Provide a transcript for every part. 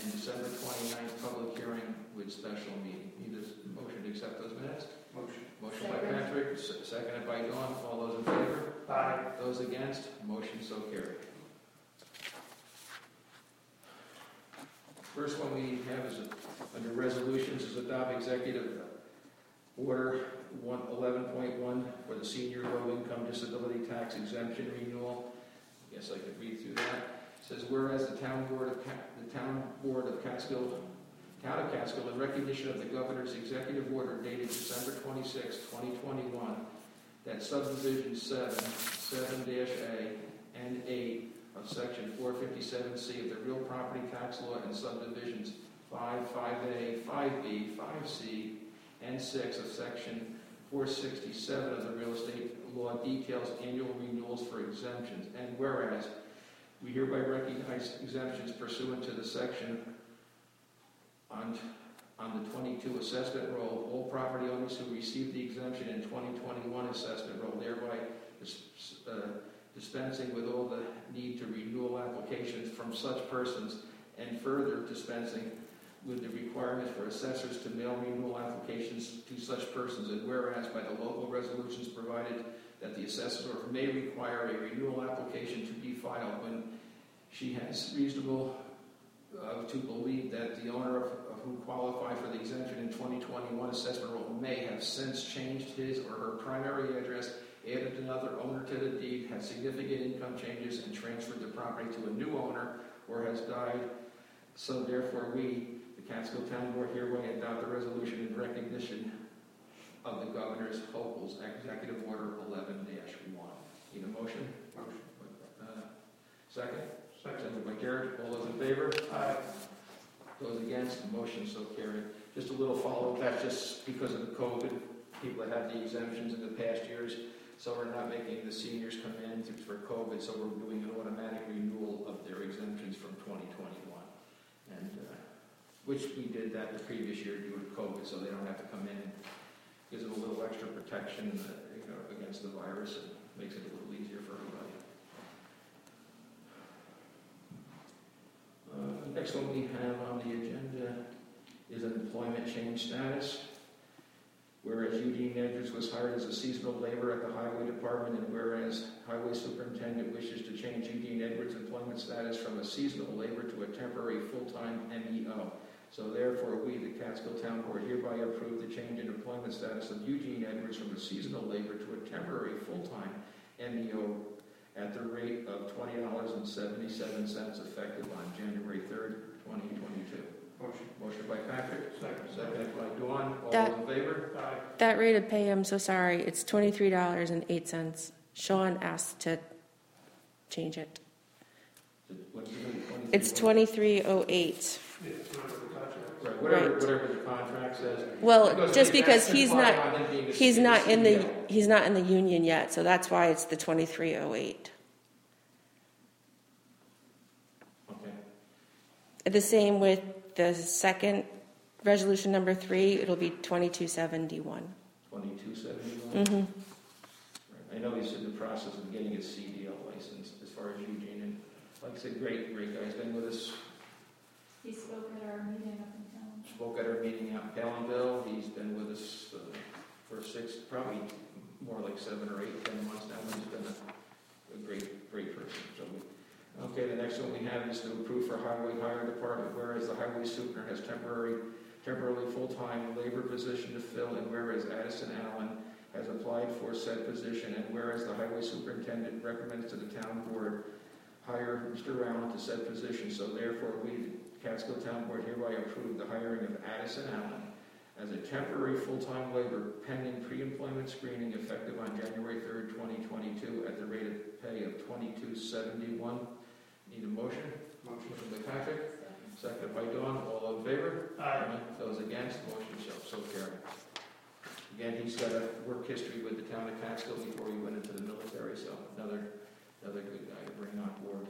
and December 29th public hearing with special meeting. Need a motion to accept those minutes? Motion by Patrick, seconded by Dawn. All those in favor? Aye. Those against? Motion so carried. First one we have is under resolutions is adopt executive order 11.1 for the senior low income disability tax exemption renewal. I guess I could read through that. It says, whereas the town board of Catskill, Town of Catskill, in recognition of the governor's executive order dated December 26, 2021, that subdivision 7-A and 8 of section 457C of the real property tax law and subdivisions 5, 5A, 5B, 5C, and 6 of section 467 of the real estate law details annual renewals for exemptions. And whereas we hereby recognize exemptions pursuant to the section on the 22 assessment roll, all property owners who received the exemption in 2021 assessment roll, thereby dispensing with all the need to renewal applications from such persons, and further dispensing with the requirement for assessors to mail renewal applications to such persons. And whereas by the local resolutions provided that the assessor may require a renewal application to be filed when she has reasonable to believe that the owner of who qualified for the exemption in 2021 assessment roll may have since changed his or her primary address, added another owner to the deed, had significant income changes, and transferred the property to a new owner, or has died. So therefore we, the Catskill Town Board, hereby adopt the resolution in recognition of the Governor's Hochul's Executive Order 11-1. Need a motion? Motion. Second? Second. By Garrett. All those in favor? Aye. Those against? The motion so carried. Just a little follow-up. That's just because of the COVID. People that had the exemptions in the past years. So we're not making the seniors come in for COVID, so we're doing an automatic renewal of their exemptions from 2021. And which we did that the previous year due to COVID, so they don't have to come in. It gives them a little extra protection against the virus, and makes it a little easier for everybody. Next one we have on the agenda is an employment change status. Whereas Eugene Edwards was hired as a seasonal labor at the Highway Department, and whereas Highway Superintendent wishes to change Eugene Edwards' employment status from a seasonal labor to a temporary full-time MEO. So therefore, we, the Catskill Town Board, hereby approve the change in employment status of Eugene Edwards from a seasonal labor to a temporary full-time MEO at the rate of $20.77 effective on January 3rd, 2022. Motion by Patrick. Second by Dawn. All those in favor? Aye. That rate of pay, I'm so sorry, it's $23.08. Sean asked to change it. What's it, It's $23.08. Right, whatever the contract says. Well, just because he's not in the CEO. union yet, so that's why it's the $23.08. Okay. The same with the second resolution number 3, it'll be $22.71. 2271. Mm-hmm. Right. I know he's in the process of getting his CDL license as far as Eugene, and like I said, great guy. He's been with us. He spoke at our meeting up in town. Spoke at our meeting out in Pallenville. He's been with us for probably more like 7 or 8, 10 months now. He's been a great person. So okay, the next one we have is to approve for Highway Hire Department, whereas the Highway Super has temporarily full-time labor position to fill, and whereas Addison Allen has applied for said position, and whereas the Highway Superintendent recommends to the Town Board hire Mr. Allen to said position, so therefore we, the Catskill Town Board, hereby approve the hiring of Addison Allen as a temporary full-time labor pending pre-employment screening effective on January 3rd, 2022 at the rate of pay of $22.71. Need a motion? Motion by Patrick. Seconded by Dawn. All in favor? Aye. Those against? Motion so carried. Again, he's got a work history with the town of Catskill before he went into the military, so another good guy to bring on board.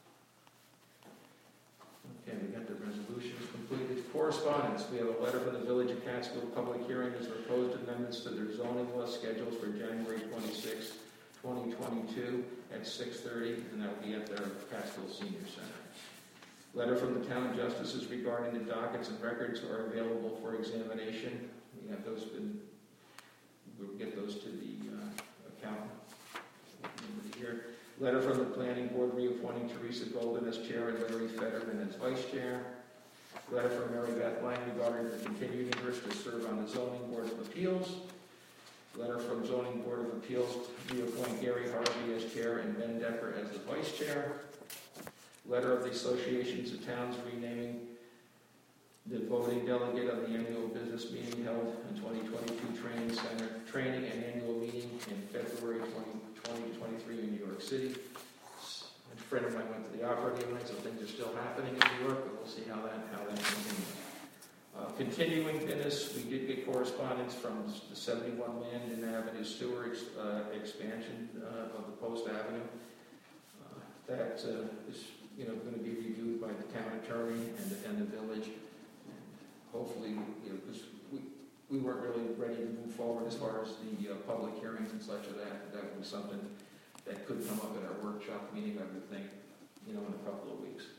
Okay, we got the resolutions completed. Correspondence. We have a letter from the Village of Catskill. Public hearing is proposed amendments to their zoning law scheduled for January 26, 2022 at 6:30, and that will be at their Catskill Senior Center. Letter from the town justices regarding the dockets and records are available for examination. We have those we'll get those to the accountant here. Letter from the planning board reappointing Teresa Golden as chair and Larry Fetterman as vice chair. Letter from Mary Beth Lang regarding her continued interest to serve on the zoning board of appeals. Letter from zoning board of appeals to reappoint Gary Harvey as chair and Ben Decker as the vice chair. Letter of the associations of towns renaming the voting delegate of the annual business meeting held in 2022 training and annual meeting in February 2023 in New York City. A friend of mine went to the opera the other night, so things are still happening in New York, but we'll see how that continues. Continuing business, we did get correspondence from the 71 Landon Avenue sewer expansion of the Post Avenue. That is going to be reviewed by the town attorney and the village. And hopefully, because we weren't really ready to move forward as far as the public hearings and such of that. That would be something that could come up at our workshop meeting, I would think, in a couple of weeks.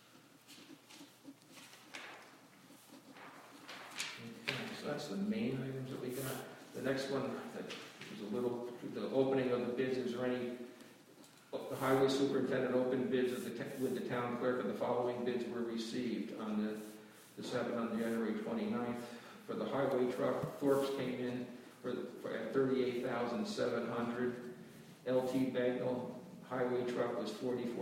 Okay, so that's the main items that we got. The next one that was the opening of the bids. Is there any? The highway superintendent opened bids with the town clerk, and the following bids were received on this happened on January 29th. For the highway truck, Thorpe's came in at $38,700. LT Bagnell highway truck was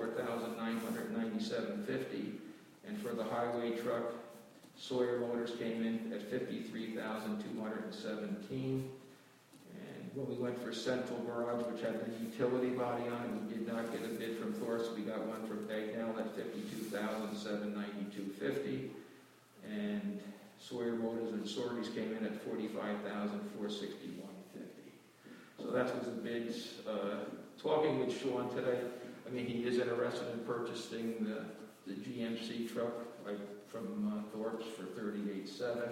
$44,997.50, and for the highway truck, Sawyer Motors came in at $53,217. And when we went for Central Garage, which had the utility body on it, we did not get a bid from Thor, so we got one from Bagnell at $52,792.50, and Sawyer Motors and Sorties came in at $45,461.50. So that was the bids. Talking with Sean today, he is interested in purchasing the GMC truck from Thorpe's for $38,700.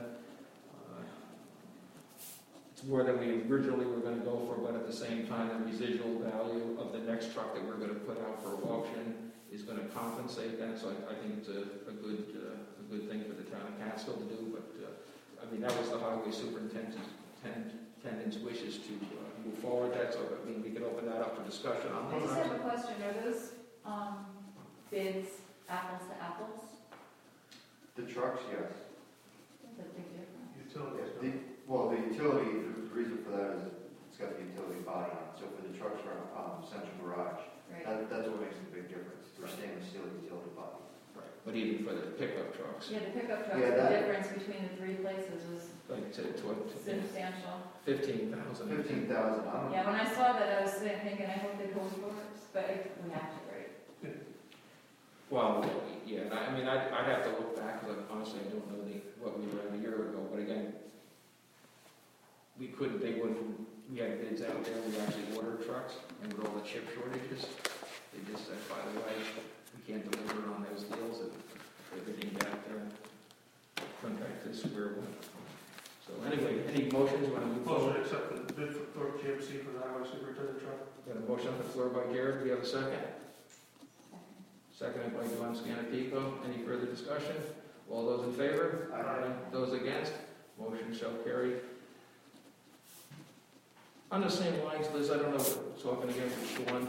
It's more than we originally were going to go for, but at the same time, the residual value of the next truck that we're going to put out for auction is going to compensate that. So I think it's a good thing for the town of Catskill to do. But that was the highway superintendent's wishes to move forward. That, so we can open that up for discussion. I just have a question. Are those bids apples to apples? The trucks, yes. That's a big difference. Utilities. The utility, the reason for that is it's got the utility body on it. So for the trucks for Central Garage, Right. that's what makes a big difference. They're stainless steel utility body. Right. But even for the pickup trucks, Yeah, the pickup trucks, Yeah, the difference between the three places was like to substantial. 15,000. 15,000. Yeah, when I saw that, I was thinking, I hope they go first, but we have to, right? Well, yeah, I'd have to look back, because honestly, I don't know what we read a year ago, but again, we had bids out there, we actually ordered trucks, and with all the chip shortages, they just said, by the way, we can't deliver on those deals, and everything got went back to square one. So anyway, any motions, want to move Motion forward? to accept the bid for Thorpe GMC for the highway superintendent truck. Got a motion on the floor by Garrett, do we have a second? Seconded by John Scanapico. Any further discussion? All those in favor? Aye. Those against? Motion shall carry. On the same lines, Liz, I don't know, talking again with Sean,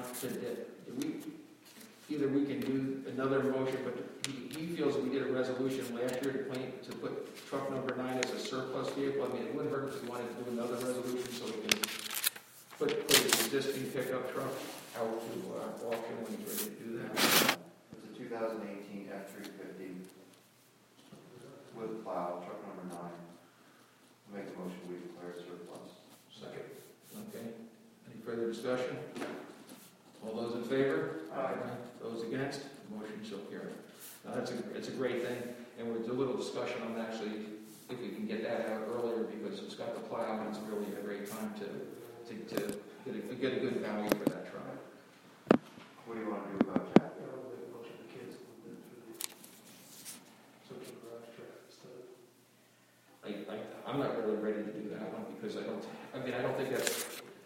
either we can do another motion, but he feels we did a resolution last year to put truck number 9 as a surplus vehicle. It wouldn't hurt if we wanted to do another resolution so we can put his existing pickup truck out to auction when he's ready to do that. It's a 2018 F-350 with plow, truck number 9. Make the motion, we declare it surplus. Second. Okay. Any further discussion? All those in favor? Aye. Those against? Motion shall carry. Now it's a great thing, and there's a little discussion on actually if we can get that out earlier, because it's got the plow and it's really a great time to get a good value for that truck. What do you want to do about that? I don't make a motion to cancel the bid for the Central Garage truck instead. I'm not really ready to do that one, because I don't think that's,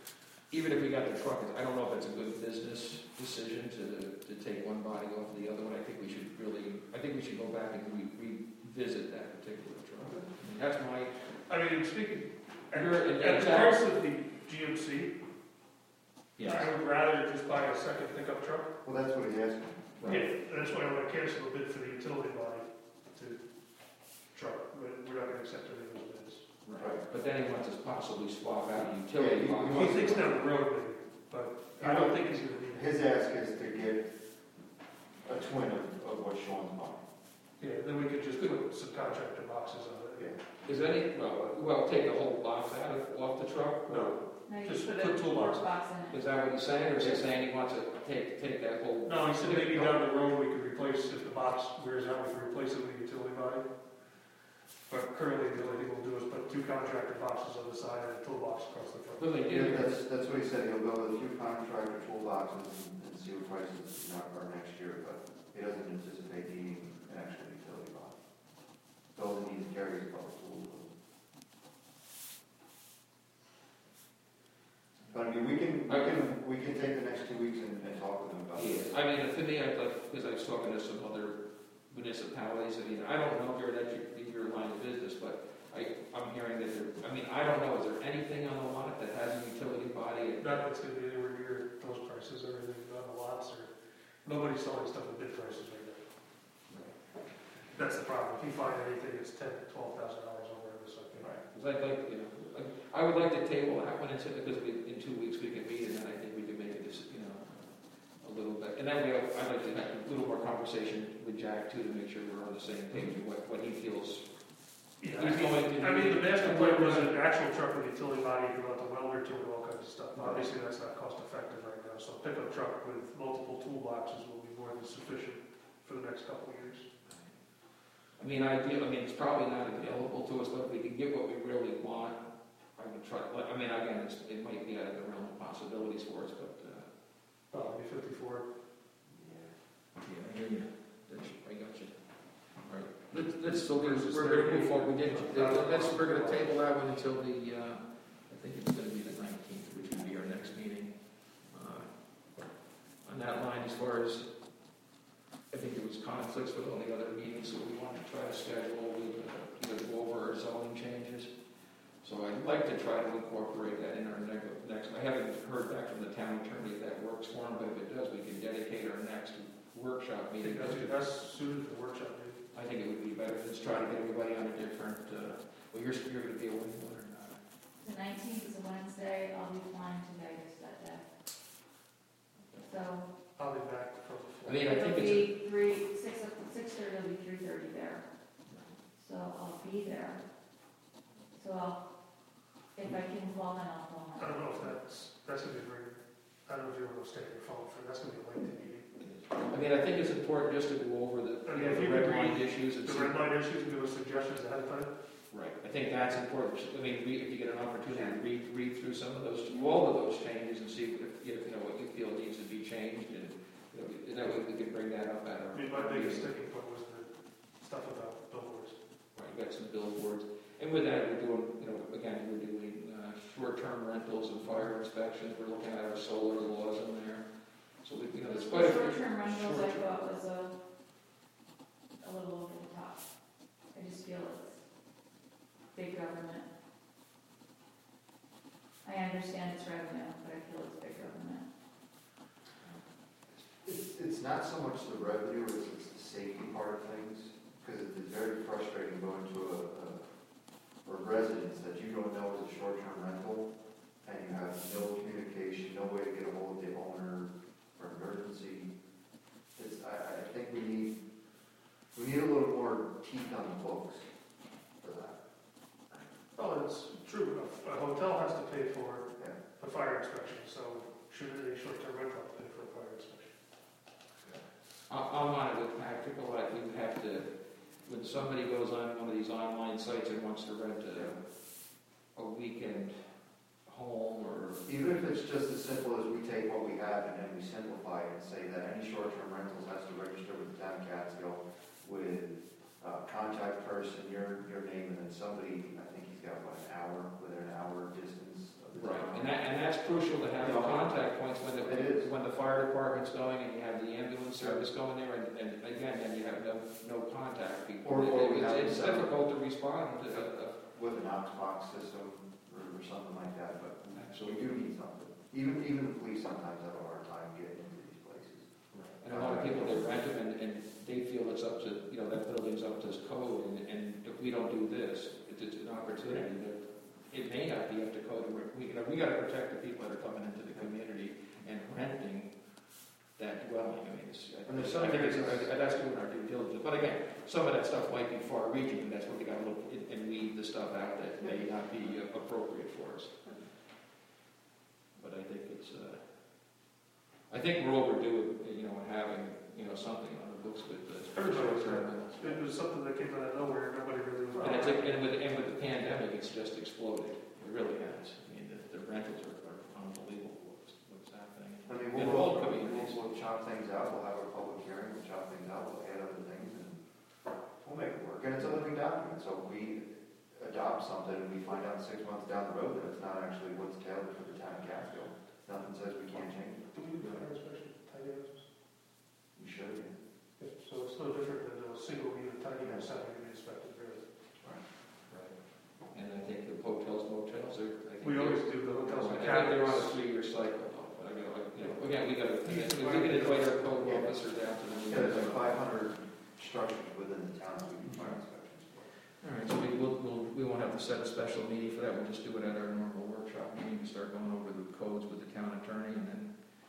even if we got the truck, I don't know if it's a good business decision to take one body off the other one. I think we should go back and revisit that particular truck. I mean, that's my, I mean, speaking, at You're- the price of the GMC, yes, I would rather just buy a second pickup truck. Well, that's what he's asking. right. Yeah, that's why I want to cancel the bid for the utility body to truck, but we're not going to accept any of those bids. Right. But then he wants us possibly swap out a utility Yeah, box. He thinks down the road, maybe, but I don't think he's going to need it. His ask is to get a twin of what Sean's buying. Yeah, then we could just put some contractor boxes on it. Yeah. Is any, well, take the whole box off the truck? No, No, you Just put put a toolbox. box in it. Is that what he's saying, or is he saying he wants to take that whole? no, he said maybe down the road we could replace, if the box wears out, we can replace it with a utility body. But currently, the only thing we'll do is put 2 contractor boxes on the side and a toolbox across the front. Well, they Yeah, did. that's what he said, he'll go with a few contractor toolboxes and see what prices are next year, but he doesn't anticipate needing an actual utility box. All he needs to carry is a couple tools. But I mean, we can take the next 2 weeks and talk with them about it. Yeah, I mean, to me, I'd like, because I was talking to some other municipalities, I mean, I don't know if you're in your line of business, but I'm hearing that I don't know, is there anything on the lot that has a utility body? Not that's going to be anywhere near those prices or anything on the lots, or nobody's selling stuff at bid prices right now. That's the problem. If you find anything that's $10,000 to $12,000 over this, I think. Right, because I'd like, I would like to table that one, because in 2 weeks we can meet, and then I think we can make it, a little bit. And then I'd like to have a little more conversation with Jack too, to make sure we're on the same page of what he feels. Yeah, He's going to I mean, the master plan was an actual truck with utility body, you could let the welder to it, all kinds of stuff. Obviously, that's not cost effective right now, so a pickup truck with multiple toolboxes will be more than sufficient for the next couple of years. It's probably not available to us, but if we can get what we really want, I would try, again, it might be out of the realm of possibilities for us, but, Probably 54. yeah, I hear you. I got you. All right, so we're going to move forward. We're going to table that one until I think it's going to be the 19th, which would be our next meeting. On that line, as far as, I think there was conflicts with all the other meetings, so we want to try to schedule, either go over our zoning changes. So I'd like to try to incorporate that in our next, I haven't heard back from the town attorney if that works for him, but if it does, we can dedicate our next workshop I meeting. think that'd be best suited for the workshop meeting. I think it would be better, let's try to get everybody on a different, well, you're going to be away from it or not? The 19th is a Wednesday, I'll be flying to Vegas that day. So I'll be back from the I mean, I think it'll be 6:30, it'll be 3:30 there. So I'll be there. So if I can call, then I'll call. I don't know if that's going to be very, I don't know if you're going to stay on your phone for, that's going to be a lengthy meeting. I think it's important just to go over the If you red could line read issues and the see. red line issues and give us suggestions ahead of time. Right, I think that's important. If you get an opportunity to read through some of those, all of those changes and see what you feel needs to be changed, and that way we can bring that up at our. I mean, my biggest sticking point was the stuff about billboards. Right, we've got some billboards, and with that, we're doing, again, we're doing short-term rentals and fire inspections. We're looking at our solar laws in there. So we, it's quite a few. Short-term rentals I thought was a little over the top. I just feel it's big government. I understand it's revenue, but I feel it's big government. It's not so much the revenue, it's the safety part of things, because it's very frustrating going to a residence that you don't know is a short-term rental, and you have no communication, no way to get a hold of the owner for emergency. I think we need a little more teeth on the books for that. Well, it's true. A hotel has to pay for Yeah. a fire inspection, so should a short-term rental pay for a fire inspection? I'm on it with Patrick a lot. We have to, when somebody goes on one of these online sites and wants to rent a weekend home, or Even if it's just as simple as we take what we have and then we simplify it and say that any short-term rentals has to register with the town of Catskill with contact person, your name, and then somebody, I think he's got an hour, within an hour distance of Right, and that's crucial to have the contact points when It is. when the fire department's going and you have the ambulance service going there, and again, then you have no contact people. Or we have It's some- difficult to respond to, With an Knox box system or something like that, but so we absolutely. do need something. Even the police sometimes have a hard time getting into these places. And a lot of people, they rent them and they feel it's up to, that building's up to code, and if we don't do this, it's an opportunity that it may not be up to code. We gotta protect the people that are coming into the community and renting that dwelling. I mean, And there's I think that's doing our due diligence. But again, some of that stuff might be far reaching, and that's what we gotta look and weed the stuff out that may not be appropriate for us. But I think I think we're overdue, having, something on the books with the short-term rentals. It was something that came out of nowhere, nobody really was. And with the pandemic, it's just exploded. It really has. I mean, the rentals are unbelievable what's happening. I mean, In all communities. we'll chop things out, we'll have a public hearing, we'll chop things out, we'll add other things, and we'll make it work. And it's a living document, so if we adopt something and we find out 6 months down the road that it's not actually what's tailored for the town of Catskill, nothing says we can't change it. Do we do fire inspection, tiny houses? We should. So it's no different than a single unit tiny house having to be inspected, really. Right. And I think the hotels, motels are. I think We always do the hotels and I think they're on a cabins. 3-year cycle, though. But again, we got to invite our code officer down to the meeting. Yeah, there's like 500 structures within the town that we do fire inspections for. All right, so we won't have to set a special meeting for that. We'll just do it at our normal workshop meeting. We start going over the codes with the town attorney, and then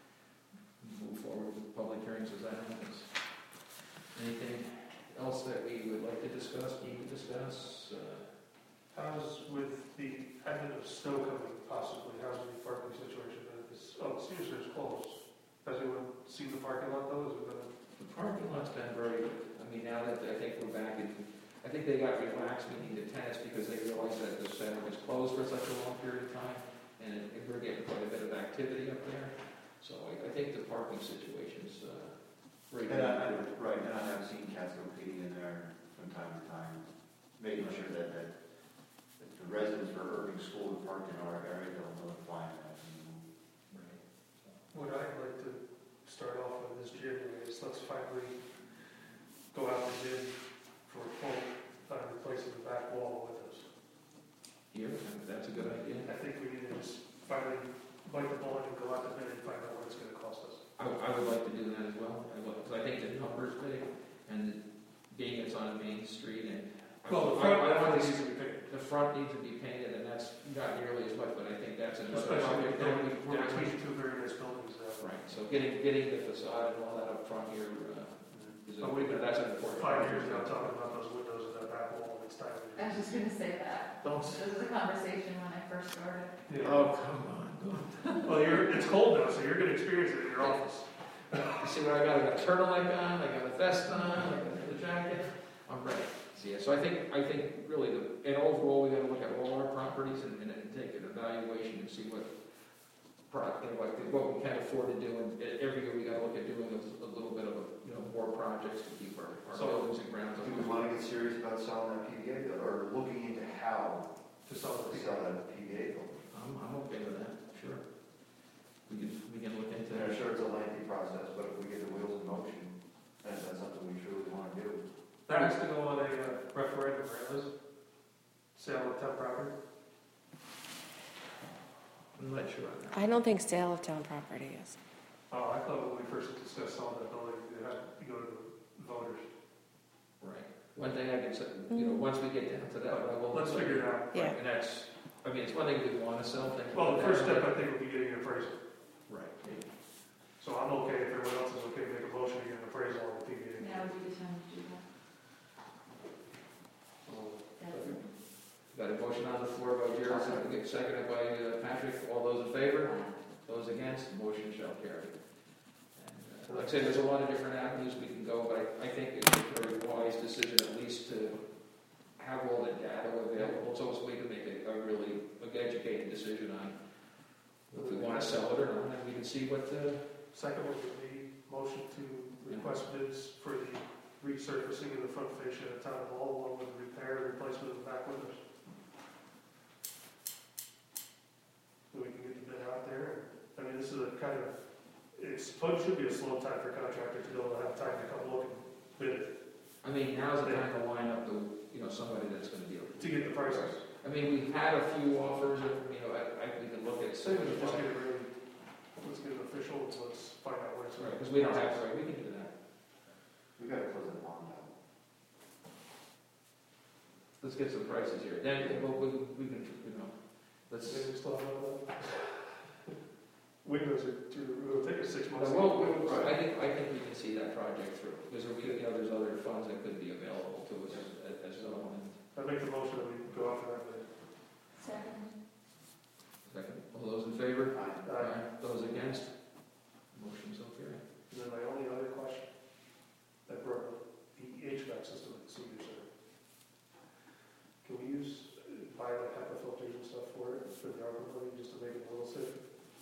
move forward with public hearings as that happens. Anything else that we would like to discuss, need to discuss? How's with the advent of snow coming, possibly, how's the parking situation? Sears closed. Has anyone seen the parking lot though? Is it gonna? The parking lot's been very good. I mean, now that I think we're back in, I think they got relaxed meeting the tenants because they realized that the center was closed for such a long period of time, and we're getting quite a bit of activity up there. So I think the parking situation's very good. Right, and I have seen Catskill PD in there from time to time, making sure that the residents for Irving School and park in our area don't notify them. Right. What I'd like to start off with this January is let's finally go out to bid for a quote on replacing the back wall with us. Here, that's a good idea. I think we need to just finally bite the bullet and go out to bid and find out what it's gonna cost us. I would like to do that as well, because I think the number's big, and being it's on a main street, and Well, the I front want definitely to needs to be painted, the front needs to be painted, and that's not nearly as much, but I think that's another especially project. if we're between two very nice buildings there. Right, so getting the facade and all that up front here is, But we've been that's an important. 5 years now talking about those windows in that back wall, and it's time. I was just gonna say that. Don't. This was a conversation when I first started. Oh, come on. Well, it's cold now, so you're gonna experience it in your office. You see what I got? I got a turtleneck on, I got a vest on, I got the jacket. I'm ready. So I think really and overall, we got to look at all our properties and take an evaluation and see what we can afford to do. And every year, we got to look at doing a little bit of more projects to keep our buildings and grounds. Do we want to get serious about selling that PVA building, or looking into how To sell to it. sell that PVA building? I'm okay with that. Sure. We can look into And I'm that. sure it's a lengthy process, but if we get the wheels in motion, then that's something we truly want to do. That has to go on a referendum, right, Liz? Sale of town property? I'm not sure on that. I don't think sale of town property is. Oh, I thought when we first discussed selling that building, it had to go to the voters. Right. One thing I can say, once we get down to that level. Let's figure it out. Yeah. And that's, it's one thing we want to sell things. Well, the first step, I think, would be getting an appraisal. Right. So I'm okay if everyone else is okay to make a motion to get an appraisal on the PVA. Now would be the time to do that. That's- Got a motion on the floor by Gerald, seconded by Patrick. All those in favor? Those against? The motion shall carry. And, like I said, there's a lot of different avenues we can go, but I think it's a very wise decision at least to have all the data available so we can make a really educated decision on if we want to sell it or not, and we can see what Second would be motion to request bids for the resurfacing of the front fascia of Town Hall, along with repair and replacement of the back windows. Do we should be a slow time for contractors to be able to have time to come look and bid it, I mean, now's the time to line up the, somebody that's gonna be able to get the prices. I mean, we've had a few offers, and, we can look at. Say we just get it really, let's get it official, let's find out where it's Right, at. because we don't have, right, we can do that. We gotta close that bond out. Let's get some prices here. Then, we can, let's. Maybe we still have another. Windows are it'll take us 6 months. Well, I think we can see that project through, because there's other funds that could be available to us as well. I make the motion that we go off that bid. Second. Second, all those in favor? Aye. Those against? Motion's okay. And then my only other question, that broke the HVAC system at the senior center. Can we buy like HEPA filters and stuff for it, for the ARPA money, just to make it a little safer?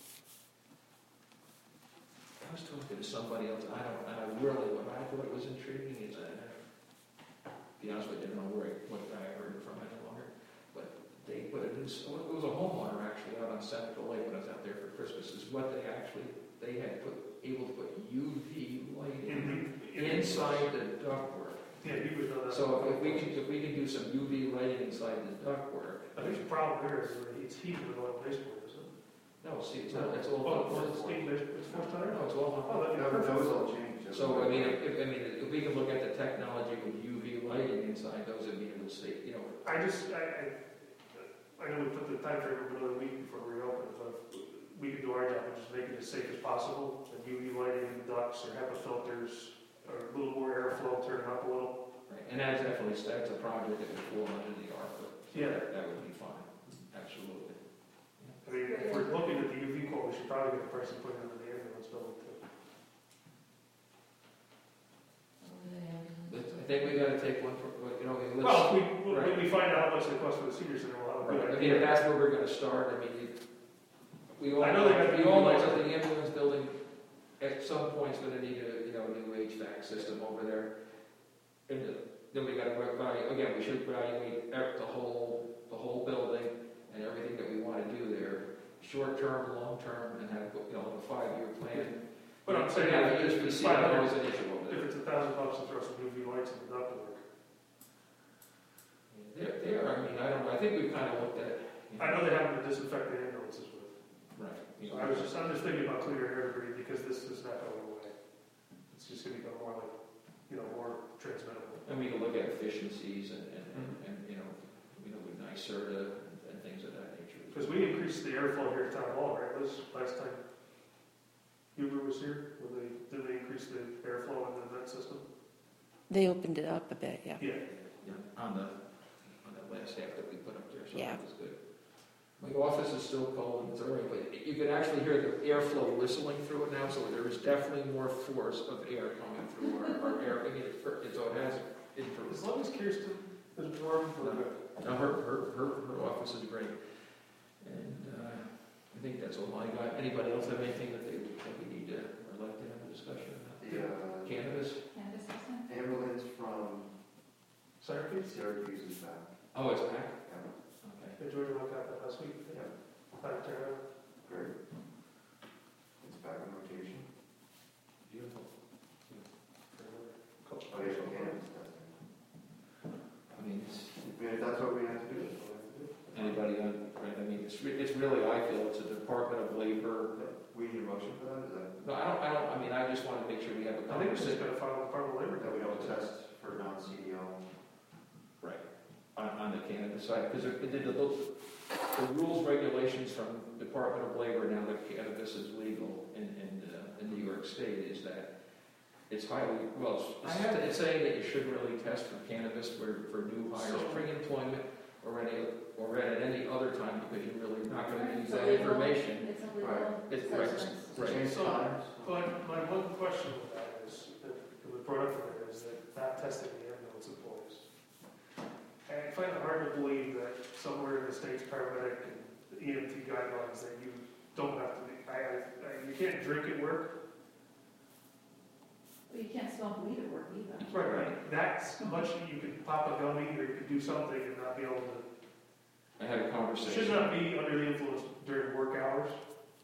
I was talking to somebody else, what I thought was intriguing is, to be honest with you, I don't know what guy I heard it from any longer, but they put it was a homeowner actually out on Central Lake when I was out there for Christmas, is what they had able to put UV lighting inside the ductwork. Yeah, you would know that. So if we can do some UV lighting inside the ductwork. I think the problem here is that it's heated with oil baseboard, isn't it? No, see, it's all. It's steam baseboard, it's forced under? No, it's all. Oh, that'd be No, perfect. those all changed. So, if we can look at the technology with UV lighting inside those, it'd be able to see, I know we put the time frame of another week before we reopen, but if we can do our job and just make it as safe as possible, and UV lighting in the ducts, or HEPA filters, or a little more airflow, turn it up a little. right, and that's a project that would fall under the ARPA. Yeah. That would be fine, absolutely. I mean, if we're looking at the UV quote, we should probably get the price and put it under the ambulance building too. But I think we gotta take one for, let's. Well, when we find out how much it costs for the senior center, we'll have a Right, good I mean, idea. if that's where we're gonna start, we all I know they got we all know UV that the ambulance building at some point's gonna need a, new HVAC system over there. And then we gotta we should evaluate the whole building and everything that we wanna do there, short term, long term, and have, a 5-year plan. But I'm saying, Yeah, if we it's see that there $5, is an issue over if there. it's $1,000 to throw some UV lights in the ductwork. I think we've kind of looked at. I know they have to disinfect the ambulances with. Right. So I'm just thinking about cleaner air debris because this is not going away. It's just going to become more like, more transmittable. And we can look at efficiencies and with NYSERDA and things of that nature. Because we increased the airflow here at Town Hall, right, Liz, last time Huber was here, did they increase the airflow in the vent system? They opened it up a bit, yeah. Yeah. On the last half that we put up there, so Yeah. that was good. My office is still cold and it's early, but you can actually hear the airflow whistling through it now, so there is definitely more force of air coming through our air. So it has improved. As long as Kirsten is warm, we're good. No, her office is great. And I think that's all I got. Anybody else have anything that they think we need to, or like to have a discussion about? The Cannabis? Canvas system? ambulance from Syracuse? Syracuse is back. Oh, it's back? Yeah, Okay. Did Georgia look at that last week? Yeah. Back there. great. It's back in rotation. Beautiful. Oh, yeah, cannabis testing. I mean, If that's what we have to do, that's what we have to do. anybody on, right, I mean, it's really, I feel it's a Department of Labor. We need a motion for that, is that, No, I just want to make sure we have a I think it's just conversation. going to file the Department of Labor. that we don't test for non-CDL? Right, on the cannabis side, because the rules, regulations from Department of Labor, now that cannabis is legal in New York State, is that it's highly, it's saying that you shouldn't really test for cannabis for new hires, pre-employment, or at any other time, because you're really not going to use that information. It's a Right. It's substance. right. Change So- times? But my one question with that is, that was brought up there, is that not testing the ambulance employees. And I find it hard to believe that somewhere in the state's paramedic and EMT guidelines that you don't have to be, you can't drink at work. But you can't smoke weed at work either. Right. That's much, you could pop a gummy or you could do something and not be able to, I had a conversation. should not be under the influence during work hours.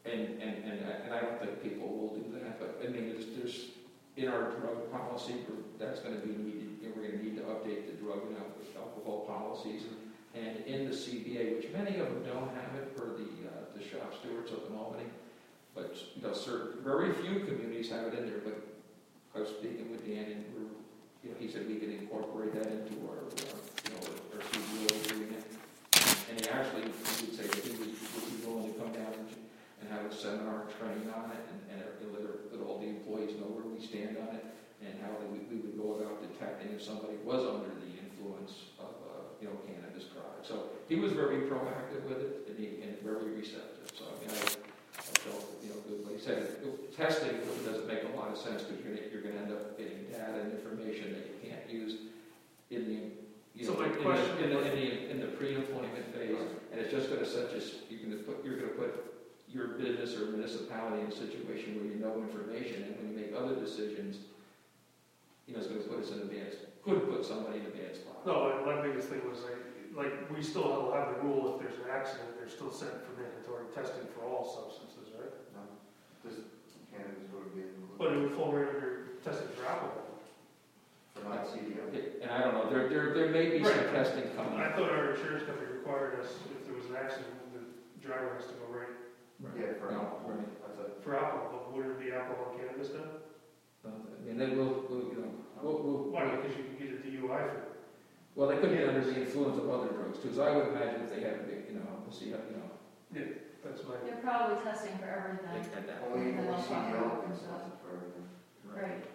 And I don't think people will do that, but I mean, there's, in our drug policy, that's gonna be needed, we're gonna need to update the drug and alcohol policies. And in the CBA, which many of them don't have it for the shop stewards up in Albany, but, very few communities have it in there, but I was speaking with Dan, and he said we could incorporate that into our CBA agreement. And he actually, he would say that he would be willing to come down and have a seminar training on it, and let all the employees know where we stand on it, and how we would go about detecting if somebody was under the influence of, cannabis products. So he was very proactive with it, and very receptive. So, I mean, I felt, good. Like he said, testing doesn't make a lot of sense, because you're going to end up getting data and information that you can't use in the in the pre-employment phase, and it's just going to you're going to put your business or municipality in a situation where you know information, and when you make other decisions, it's going to put us in a bad, could put somebody in a bad spot. No, and my biggest thing was like we still have the rule, if there's an accident, they're still sent for mandatory testing for all substances, right? No, this cannabis would be included. But it would fall right under testing for alcohol. For not CDL. And I don't know, there may be some testing coming. I thought our insurance company required us, if there was an accident, the driver has to go right Yeah, for alcohol. Right. That's it. for alcohol, but wouldn't it be alcohol and cannabis then? And then we'll Why? Because you can get a DUI for it. well, they could be under the influence of other drugs too. So I would imagine if they had, we'll see how, That's my. They're probably testing for everything. at that. Only And they'll talk CDL about can stuff. test it for everything. Right.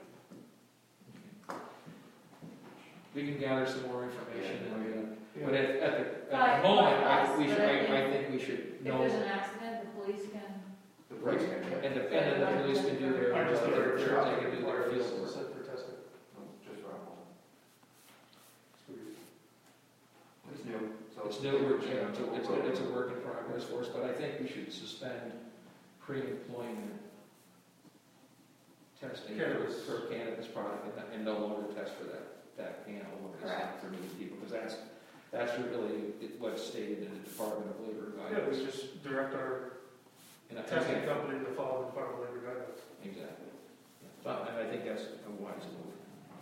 We can gather some more information, Yeah. but at the But moment, us, I think we should If know. there's an accident, the police can, The police can check. And then the police can do their, I just thought our they insurance can do their company field required work. us sent for testing. No, just for alcohol. It's weird. It's new. So It's new, it's a work in progress for us, but I think we should suspend pre-employment testing for cannabis product and no longer test for that panel Correct. for new people, because that's really what's stated in the Department of Labor Yeah, guidelines. we just direct our And I testing think- company to follow the Department of Labor guidelines. Exactly. And I think that's a wise move.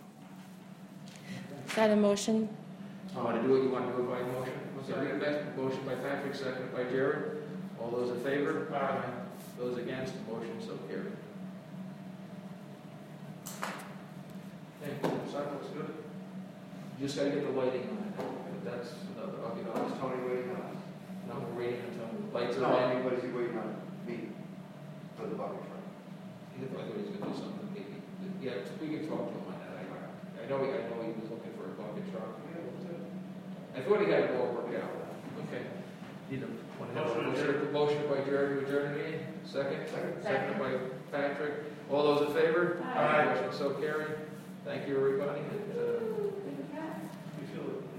Is that a motion? You want to do it by motion? Okay, motion by Patrick, seconded by Jared. All those in favor? Aye. Those against, motion so carried. Okay, Sign looks good. you just gotta get the lighting on it. That's another, Is Tony waiting on us? no, we're waiting until the lights No, are in. anybody's waiting on me for the bucket truck. I thought he was gonna do something, maybe. Yeah, we can talk to him on that. I know he was looking for a bucket truck. I thought he had it all worked out. Okay. Need a, motion by Jared to adjourn the meeting? Second? Second by Patrick. All those in favor? Aye. Motion so carried. Thank you, everybody. And,